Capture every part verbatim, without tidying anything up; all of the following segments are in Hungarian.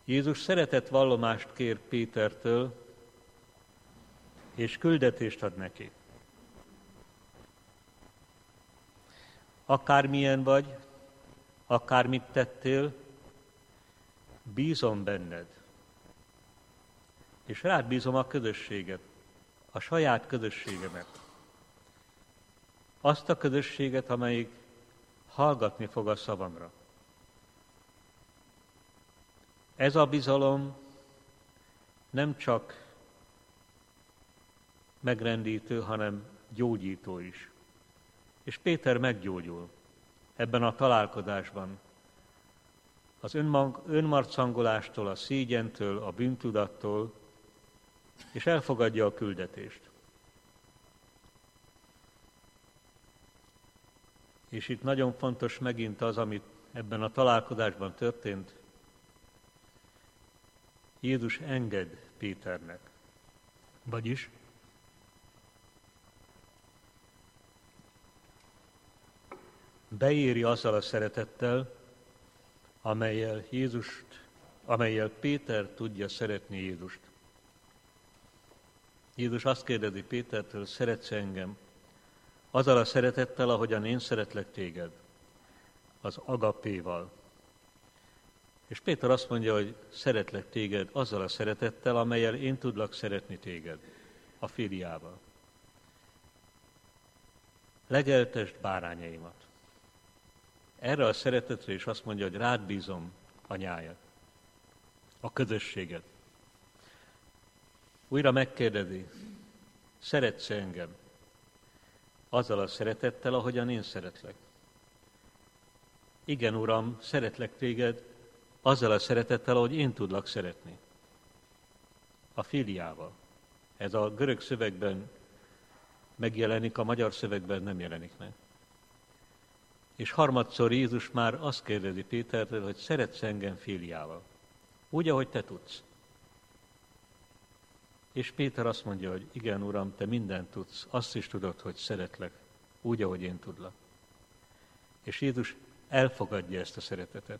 Jézus szeretett vallomást kér Pétertől, és küldetést ad neki. Akármilyen vagy, akármit tettél, bízom benned. És rád bízom a közösséget, a saját közösségemet. Azt a közösséget, amelyik hallgatni fog a szavamra. Ez a bizalom nem csak megrendítő, hanem gyógyító is. És Péter meggyógyul ebben a találkozásban. Az önmarcangolástól, a szégyentől, a bűntudattól, és elfogadja a küldetést. És itt nagyon fontos megint az, amit ebben a találkozásban történt. Jézus enged Péternek. Vagyis beéri azzal a szeretettel, amellyel Jézust, amellyel Péter tudja szeretni Jézust. Jézus azt kérdezi Pétertől, szeretsz engem? Azzal a szeretettel, ahogyan én szeretlek téged, az agapéval. És Péter azt mondja, hogy szeretlek téged azzal a szeretettel, amellyel én tudlak szeretni téged, a filiával. Legeltesd bárányaimat. Erre a szeretetre is azt mondja, hogy rád bízom anyáját, a közösséget. Újra megkérdezi, szeretsz engem? Azzal a szeretettel, ahogyan én szeretlek. Igen, Uram, szeretlek téged, azzal a szeretettel, ahogy én tudlak szeretni. A filiával. Ez a görög szövegben megjelenik, a magyar szövegben nem jelenik meg. És harmadszor Jézus már azt kérdezi Pétertől, hogy szeretsz engem filiával. Úgy, ahogy te tudsz. És Péter azt mondja, hogy igen, Uram, te mindent tudsz, azt is tudod, hogy szeretlek, úgy, ahogy én tudlak. És Jézus elfogadja ezt a szeretetet.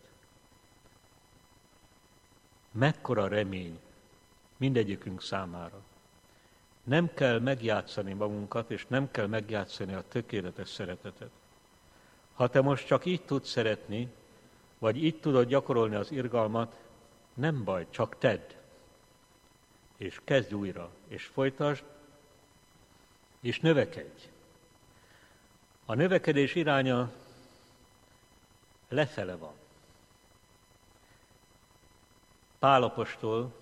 Mekkora remény mindegyikünk számára. Nem kell megjátszani magunkat, és nem kell megjátszani a tökéletes szeretetet. Ha te most csak így tudsz szeretni, vagy így tudod gyakorolni az irgalmat, nem baj, csak tedd. És kezdj újra, és folytasd, és növekedj. A növekedés iránya lefele van. Pál apostol,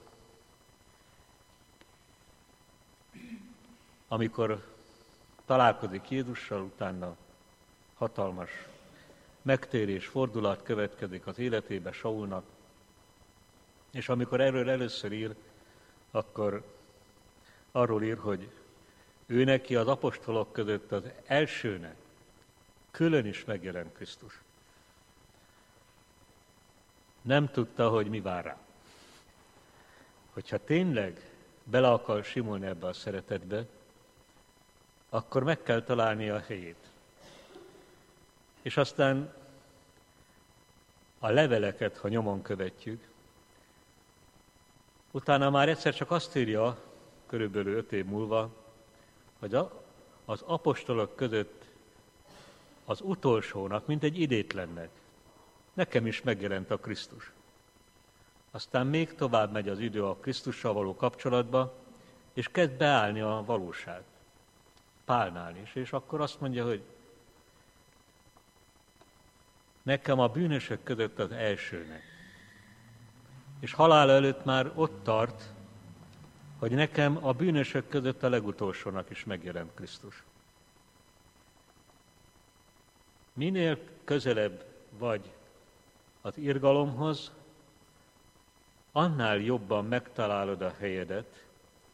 amikor találkozik Jézussal, utána hatalmas megtérés, fordulat következik az életébe Saulnak, és amikor erről először ír, akkor arról ír, hogy ő neki az apostolok között az elsőnek külön is megjelent Krisztus. Nem tudta, hogy mi vár rá. Hogyha tényleg bele akar simulni ebbe a szeretetbe, akkor meg kell találni a helyét. És aztán a leveleket, ha nyomon követjük, utána már egyszer csak azt írja, körülbelül öt év múlva, hogy a, az apostolok között az utolsónak, mint egy idétlennek, nekem is megjelent a Krisztus. Aztán még tovább megy az idő a Krisztussal való kapcsolatba, és kezd beállni a valóság. Pálnál is. És akkor azt mondja, hogy nekem a bűnösök között az elsőnek. És halál előtt már ott tart, hogy nekem a bűnösök között a legutolsónak is megjelent Krisztus. Minél közelebb vagy az irgalomhoz, annál jobban megtalálod a helyedet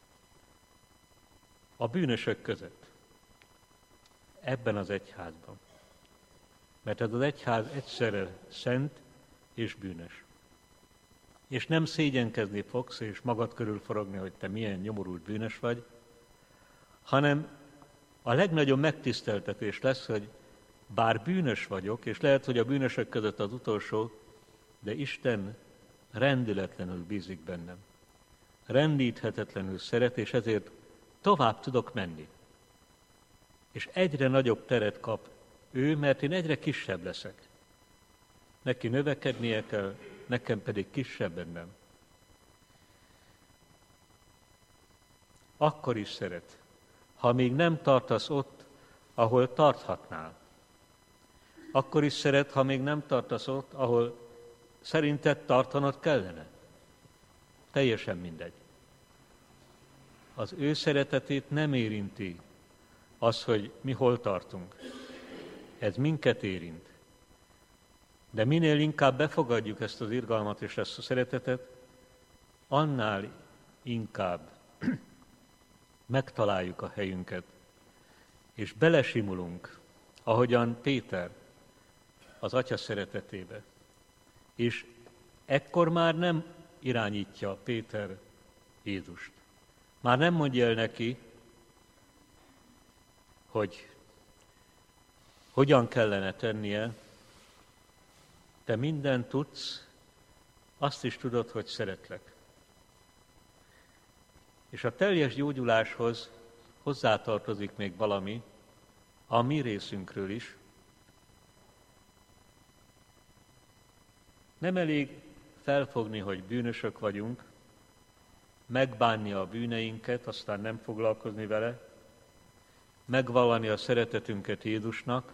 a bűnösök között. Ebben az egyházban. Mert ez az egyház egyszerre szent és bűnös. És nem szégyenkezni fogsz, és magad körül forogni, hogy te milyen nyomorult bűnös vagy, hanem a legnagyobb megtiszteltetés lesz, hogy bár bűnös vagyok, és lehet, hogy a bűnösök között az utolsó, de Isten rendületlenül bízik bennem. Rendíthetetlenül szeret, és ezért tovább tudok menni. És egyre nagyobb teret kap ő, mert én egyre kisebb leszek. Neki növekednie kell, nekem pedig kisebb bennem. Akkor is szeret, ha még nem tartasz ott, ahol tarthatnál. Akkor is szeret, ha még nem tartasz ott, ahol szerinted tartanod kellene. Teljesen mindegy. Az ő szeretetét nem érinti az, hogy mi hol tartunk. Ez minket érint. De minél inkább befogadjuk ezt az irgalmat és ezt a szeretetet, annál inkább megtaláljuk a helyünket, és belesimulunk, ahogyan Péter az Atya szeretetébe. És ekkor már nem irányítja Péter Jézust. Már nem mondja el neki, hogy hogyan kellene tennie, te mindent tudsz, azt is tudod, hogy szeretlek. És a teljes gyógyuláshoz hozzátartozik még valami, a mi részünkről is. Nem elég felfogni, hogy bűnösök vagyunk, megbánni a bűneinket, aztán nem foglalkozni vele, megvallani a szeretetünket Jézusnak.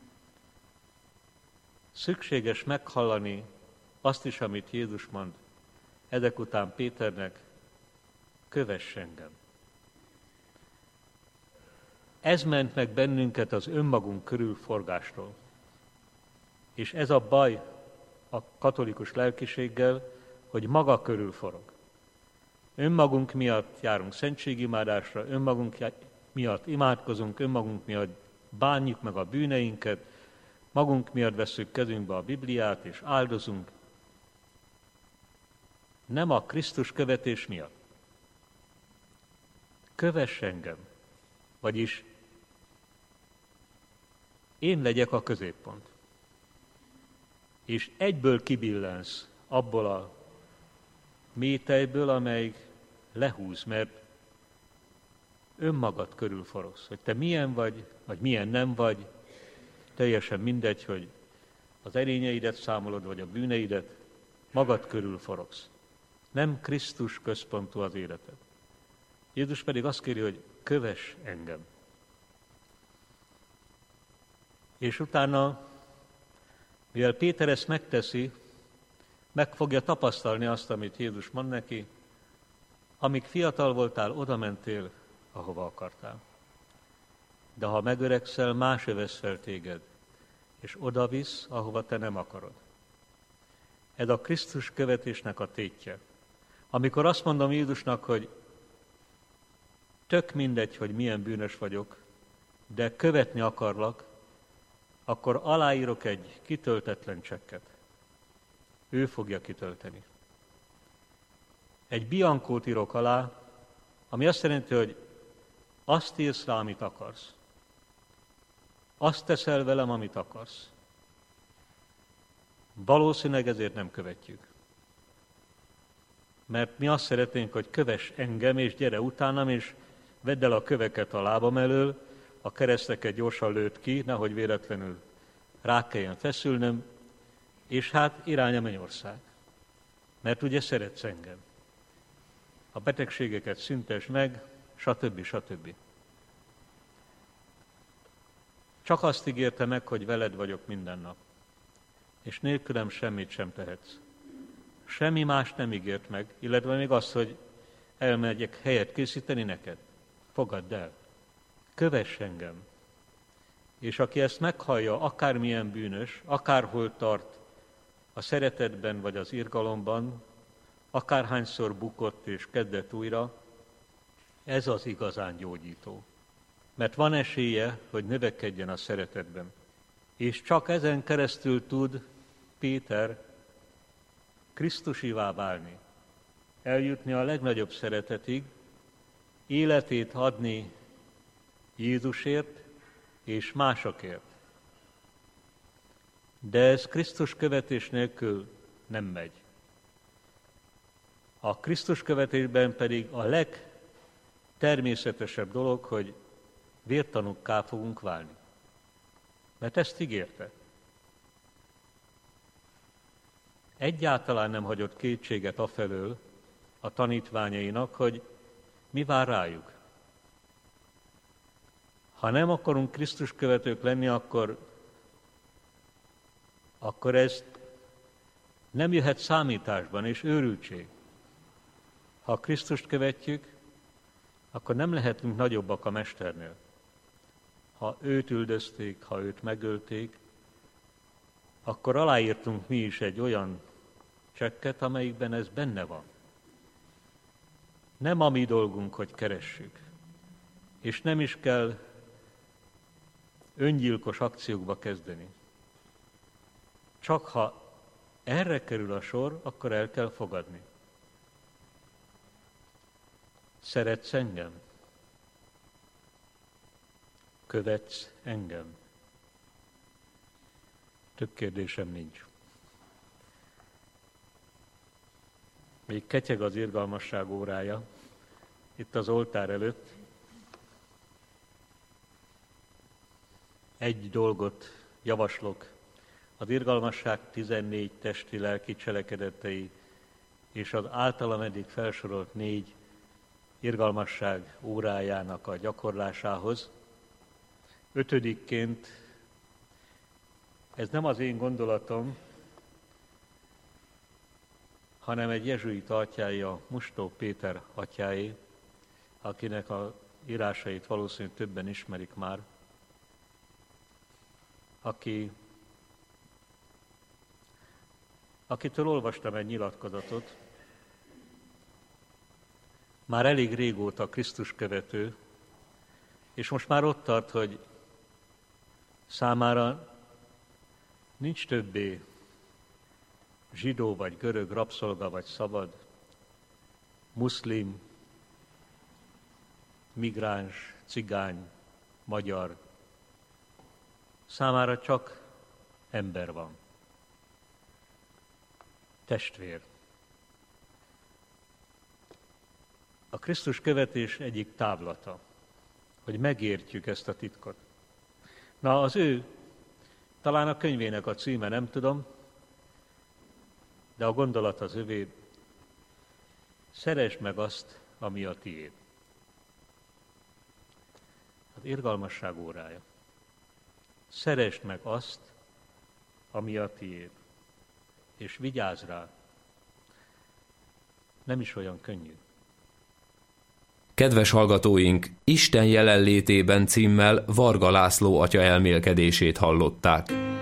Szükséges meghallani azt is, amit Jézus mond ezek után Péternek, kövess engem. Ez ment meg bennünket az önmagunk körülforgástól. És ez a baj a katolikus lelkiséggel, hogy maga körül forog. Önmagunk miatt járunk szentségimádásra, önmagunk miatt imádkozunk, önmagunk miatt bánjuk meg a bűneinket, magunk miatt vesszük kezünkbe a Bibliát és áldozunk. Nem a Krisztus követés miatt. Kövess engem, vagyis én legyek a középpont. És egyből kibillensz abból a mételyből, amelyik lehúz, mert önmagad körül forogsz, hogy te milyen vagy, vagy milyen nem vagy, teljesen mindegy, hogy az erényeidet számolod, vagy a bűneidet, magad körül forogsz. Nem Krisztus központú az életed. Jézus pedig azt kéri, hogy kövess engem. És utána, mivel Péter ezt megteszi, meg fogja tapasztalni azt, amit Jézus mond neki, amíg fiatal voltál, oda mentél, ahova akartál. De ha megöregszel, más övesz fel téged, és oda visz, ahova te nem akarod. Ez a Krisztus követésnek a tétje. Amikor azt mondom Jézusnak, hogy tök mindegy, hogy milyen bűnös vagyok, de követni akarlak, akkor aláírok egy kitöltetlen csekket. Ő fogja kitölteni. Egy biankót írok alá, ami azt jelenti, hogy azt írsz rá, amit akarsz. Azt teszel velem, amit akarsz. Valószínűleg ezért nem követjük. Mert mi azt szeretnénk, hogy kövess engem, és gyere utánam, és vedd el a köveket a lábam elől, a kereszteket gyorsan lőtt ki, nehogy véletlenül rá kelljen feszülnöm, és hát irány a mennyország. Mert ugye szeretsz engem. A betegségeket szüntesd meg, stb. stb. Csak azt ígérte meg, hogy veled vagyok minden nap, és nélkülem semmit sem tehetsz. Semmi más nem ígért meg, illetve még azt, hogy elmegyek helyet készíteni neked. Fogadd el. Kövess engem. És aki ezt meghallja, akármilyen bűnös, akárhol tart a szeretetben vagy az irgalomban, akárhányszor bukott és kezdett újra, ez az igazán gyógyító. Mert van esélye, hogy növekedjen a szeretetben. És csak ezen keresztül tud Péter Krisztusivá válni, eljutni a legnagyobb szeretetig, életét adni Jézusért és másokért. De ez Krisztus követés nélkül nem megy. A Krisztus követésben pedig a legtermészetesebb dolog, hogy vértanúkká fogunk válni. Mert ezt ígérte. Egyáltalán nem hagyott kétséget afelől a tanítványainak, hogy mi vár rájuk. Ha nem akarunk Krisztus követők lenni, akkor, akkor ez nem jöhet számításban, és őrültség. Ha Krisztust követjük, akkor nem lehetünk nagyobbak a Mesternél. Ha őt üldözték, ha őt megölték, akkor aláírtunk mi is egy olyan csekket, amelyikben ez benne van. Nem a mi dolgunk, hogy keressük, és nem is kell öngyilkos akciókba kezdeni. Csak ha erre kerül a sor, akkor el kell fogadni. Szeretsz engem? Követsz engem? Több kérdésem nincs. Még ketyeg az irgalmasság órája, itt az oltár előtt. Egy dolgot javaslok, az irgalmasság tizennégy testi lelki cselekedetei és az általam eddig felsorolt négy irgalmasság órájának a gyakorlásához. Ötödikként, ez nem az én gondolatom, hanem egy jezsuita atyái, a Mustó Péter atyái, akinek a írásait valószínűleg többen ismerik már, aki, akitől olvastam egy nyilatkozatot, már elég régóta Krisztus követő, és most már ott tart, hogy számára nincs többé zsidó vagy görög, rabszolga vagy szabad, muszlim, migráns, cigány, magyar. Számára csak ember van. Testvér. A Krisztus követés egyik távlata, hogy megértjük ezt a titkot. Na, az ő, talán a könyvének a címe, nem tudom, de a gondolat az övé, szeresd meg azt, ami a tiéd. Az irgalmasság órája. Szeresd meg azt, ami a tiéd, és vigyázz rá. Nem is olyan könnyű. Kedves hallgatóink, Isten jelenlétében címmel Varga László atya elmélkedését hallották.